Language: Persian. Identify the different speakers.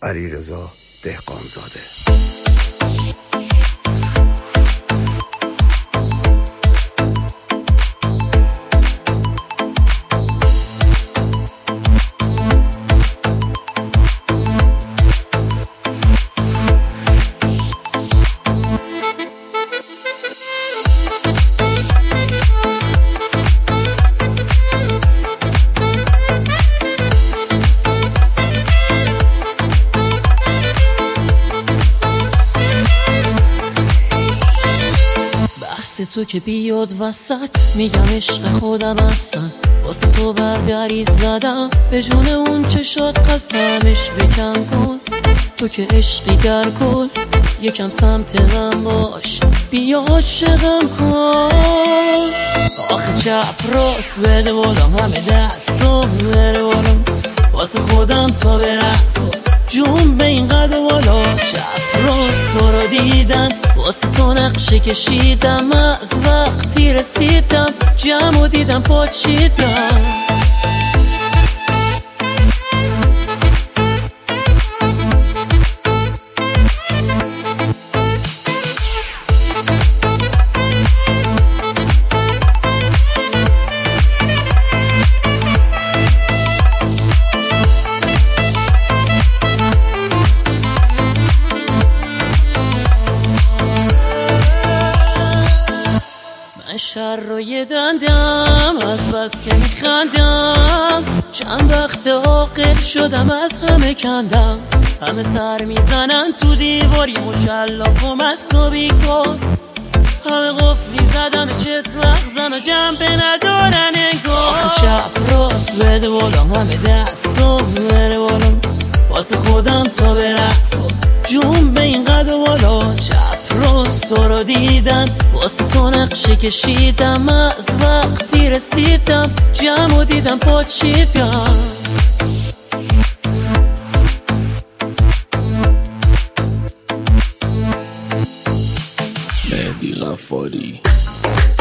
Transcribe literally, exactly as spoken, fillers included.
Speaker 1: علیرضا دهقانزاده.
Speaker 2: تو که بیاد وسط میگم عشق خودم هستن، واسه تو بردری زدم به جون اون چشات قسمش فکم کن. تو که عشقی در کن یکم سمت من باش، بیا عاشقم کن. آخه چپ راست بده بالام، همه دستم بره بالام، واسه خودم تا برس جون به این قد بالا. چپ راست تو رو دیدم، واسه تو نقشه کشیدم، از وقتی رسیدم جمع و دیدم پاچیدم. شر رو یه دندم از بس که میخندم، چند وقت عاقل شدم از همه کندم. همه سر میزنن تو دیوار یه مشلاف و مست و بیکار، همه قفلی زدم چت مغزن و جنبه ندارن انگار. آخه چپ راست بده بالام، همه دستم بره بالام، واسه خودم تا برس جون به این قد و بالا. چپ راست تو رو دیدم، واسه تو نقشه کشیدم، از وقتی رسیدم جمع و دیدم پاچیدم.
Speaker 3: مهدی غفاری.